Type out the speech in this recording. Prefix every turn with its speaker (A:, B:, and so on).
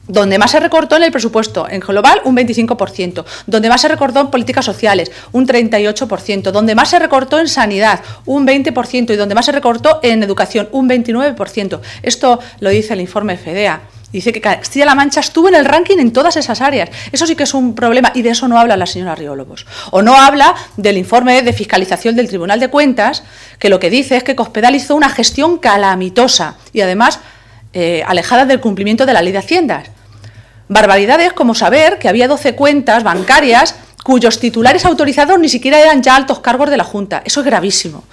A: Donde más se recortó en el presupuesto, en global, un 25%. Donde más se recortó en políticas sociales, un 38%. Donde más se recortó en sanidad, un 20%. Y donde más se recortó en educación, un 29%. Esto lo dice el informe FEDEA. Dice que Castilla-La Mancha estuvo en el ranking en todas esas áreas. Eso sí que es un problema, y de eso no habla la señora Riólogos. O no habla del informe de fiscalización del Tribunal de Cuentas, que lo que dice es que Cospedal hizo una gestión calamitosa y además alejada del cumplimiento de la Ley de Haciendas. Barbaridades como saber que había 12 cuentas bancarias cuyos titulares autorizados ni siquiera eran ya altos cargos de la Junta. Eso es gravísimo.